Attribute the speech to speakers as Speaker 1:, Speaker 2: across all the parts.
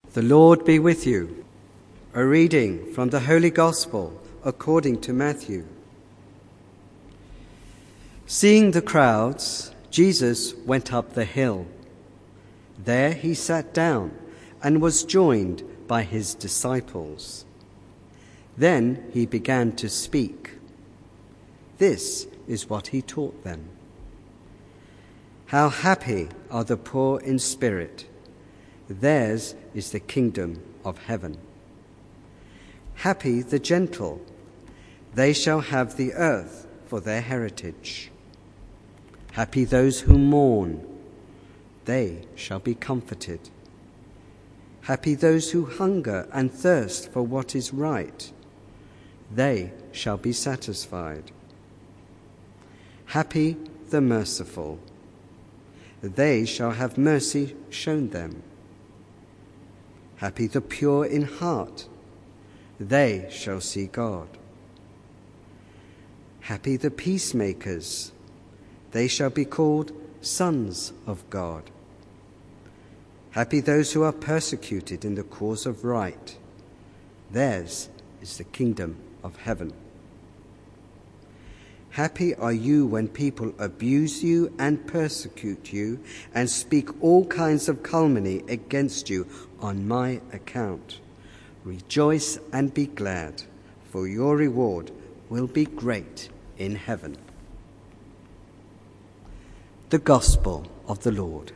Speaker 1: The Lord be with you. A reading from the Holy Gospel according to Matthew. Seeing the crowds, Jesus went up the hill. There he sat down and was joined by his disciples. Then he began to speak. This is what he taught them. How happy are the poor in spirit! Theirs is the kingdom of heaven. Happy the gentle! They shall have the earth for their heritage. Happy those who mourn! They shall be comforted. Happy those who hunger and thirst for what is right. They shall be satisfied. Happy the merciful! They shall have mercy shown them. Happy the pure in heart! They shall see God. Happy the peacemakers! They shall be called sons of God. Happy those who are persecuted in the cause of right. Theirs is the kingdom of heaven. Happy are you when people abuse you and persecute you and speak all kinds of calumny against you on my account. Rejoice and be glad, for your reward will be great in heaven. The Gospel of the Lord.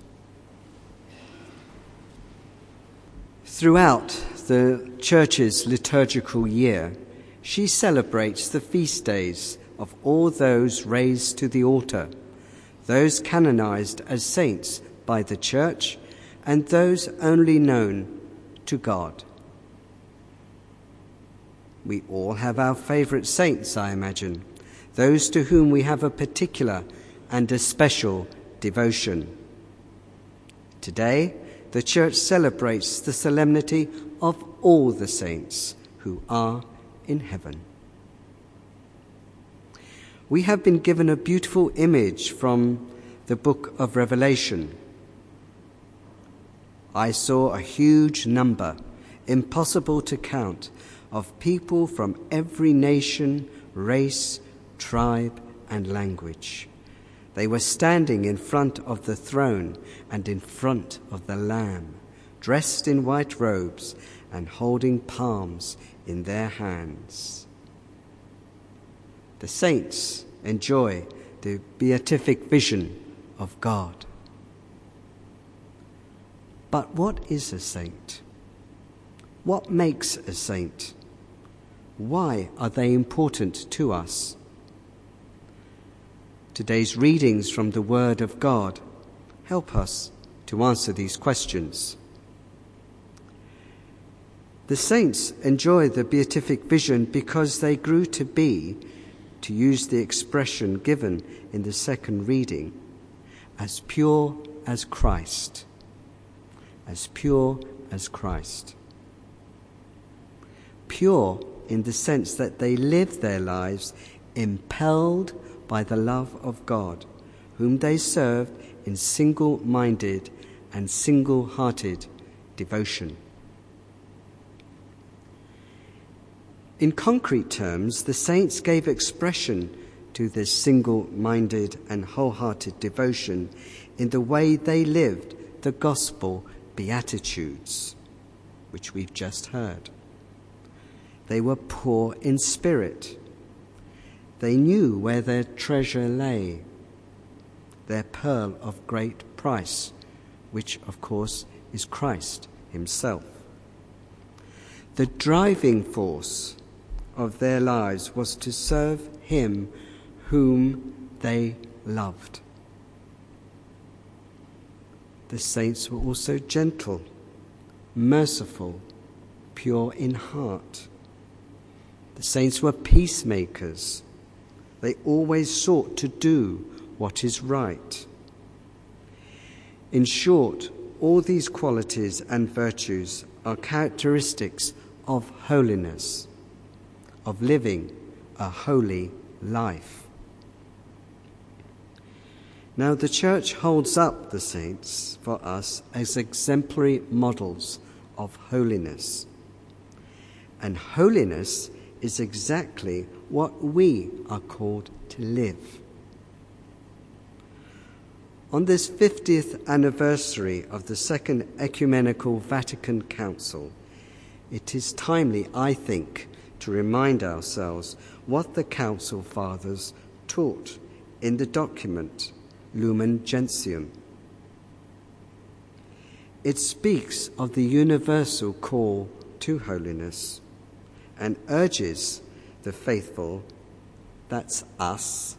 Speaker 1: Throughout the Church's liturgical year, she celebrates the feast days of all those raised to the altar, those canonized as saints by the Church, and those only known to God. We all have our favorite saints, I imagine, those to whom we have a particular and a special devotion. Today, the Church celebrates the solemnity of all the saints who are in heaven. We have been given a beautiful image from the book of Revelation. I saw a huge number, impossible to count, of people from every nation, race, tribe, and language. They were standing in front of the throne and in front of the Lamb, dressed in white robes and holding palms in their hands. The saints enjoy the beatific vision of God. But what is a saint? What makes a saint? Why are they important to us? Today's readings from the Word of God help us to answer these questions. The saints enjoy the beatific vision because they grew to be, to use the expression given in the second reading, as pure as Christ. As pure as Christ. Pure in the sense that they live their lives impelled by the love of God, whom they served in single-minded and single-hearted devotion. In concrete terms, the saints gave expression to this single-minded and wholehearted devotion in the way they lived the gospel beatitudes, which we've just heard. They were poor in spirit. They knew where their treasure lay, their pearl of great price, which, of course, is Christ himself. The driving force of their lives was to serve him whom they loved. The saints were also gentle, merciful, pure in heart. The saints were peacemakers. They always sought to do what is right. In short, all these qualities and virtues are characteristics of holiness, of living a holy life. Now, the Church holds up the saints for us as exemplary models of holiness. And holiness is exactly what we are called to live. On this 50th anniversary of the Second Ecumenical Vatican Council, it is timely, I think, to remind ourselves what the Council Fathers taught in the document Lumen Gentium. It speaks of the universal call to holiness and urges the faithful, that's us,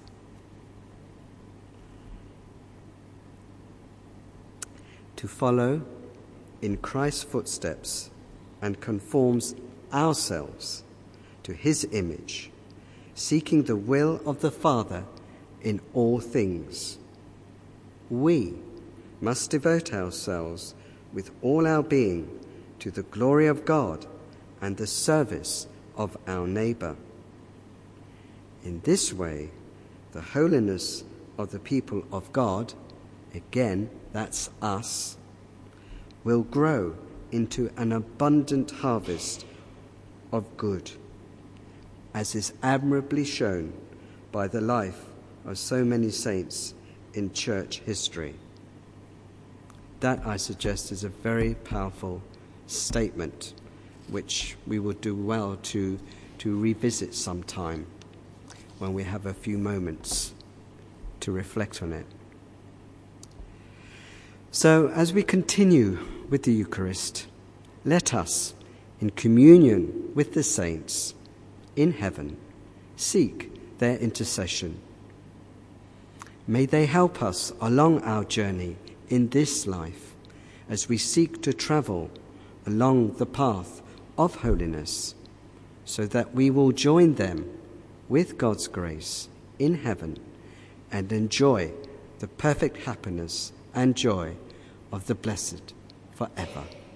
Speaker 1: to follow in Christ's footsteps and conforms ourselves to his image, seeking the will of the Father in all things. We must devote ourselves with all our being to the glory of God and the service of our neighbour. In this way, the holiness of the people of God, again, that's us, will grow into an abundant harvest of good, as is admirably shown by the life of so many saints in church history. That, I suggest, is a very powerful statement, which we will do well to revisit sometime when we have a few moments to reflect on it. So, as we continue with the Eucharist, let us, in communion with the saints in heaven, seek their intercession. May they help us along our journey in this life as we seek to travel along the path of holiness, so that we will join them with God's grace in heaven and enjoy the perfect happiness and joy of the blessed forever.